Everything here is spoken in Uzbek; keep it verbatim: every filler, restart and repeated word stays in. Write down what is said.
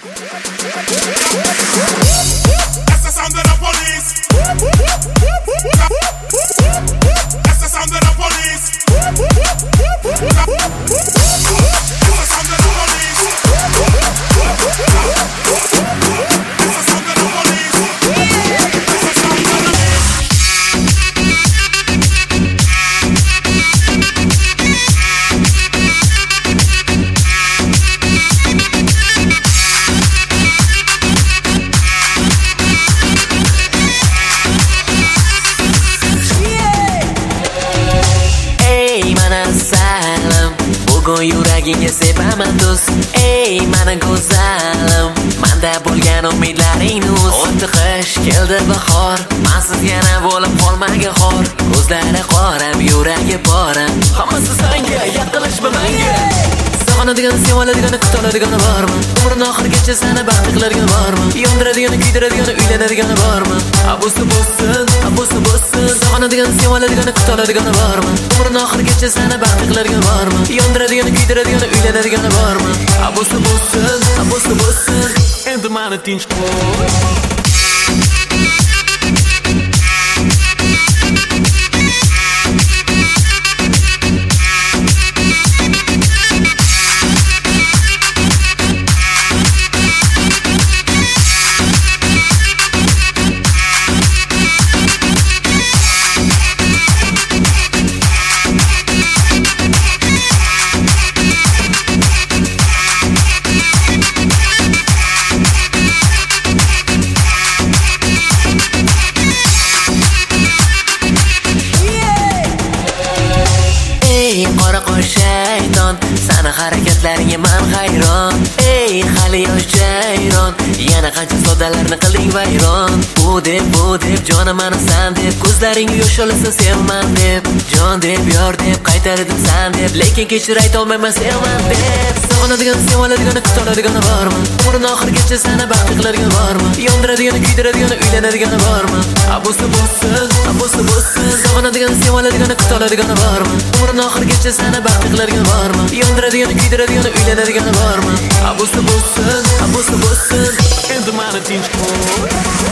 That's the sound of the police. That's the sound of the police. That's the sound of the police. That's the sound of the police. That's the sound of the bugun yuragingga sepaman do'st. Ey mani go'zalim, menda bo'lgan umidlaringni uz. O'tdi qish, keldi bahor, mensiz yana bo'lib qolmagin xor. Ko'zlari qorab, yuragi boram, hammasi senga, yaqinlashma menga. Sog'inadigan, seviladigan, kutoladigan bormi? Umrning oxirigacha seni baxtli qiladigan bormi? Yondiradigan, kuydiradigan, uylanadigan bormi? Abusi bo'lsin, abusi bo'lsin. Sog'inadigan, seviladigan, kutoladigan bormi? Umrning oxirigacha seni baxtli qiladigan bormi? Yondiradigan, kuydiradigan, uylanadigan bormi? Abusi bo'lsin, abusi bo'lsin. Endi meni tinch qo'y. Qora qosh shayton, sana harakatlaringga men hayron. Ey hali yosh jayron, yana qancha soddalarni qilding vayron. Bu deb, bu deb, jonim meni san deb, ko'zlaringga yosh olsa sevman deb, jon deb, yor deb, qaytardim san deb, lekin kechir aytolmayman sevman deb. Sog'inadigan, seviladigan, kutoladigan bormi? Umrning oxirigacha seni baxtli qiladigan bormi? Yondiradigan, kuydiradigan, uylanadigan bormi? Abusi bo'lsin, abusi bo'lsin. Sog'inadigan, seviladigan, kutoladigan bormi? Umrning oxirigacha seni baxtli qiladigan bormi? Yondiradigan, kuydiradigan, uylanadigan bormi? Abusi bo'lsin, abusi bo'lsin. Endi meni tinch qo'y.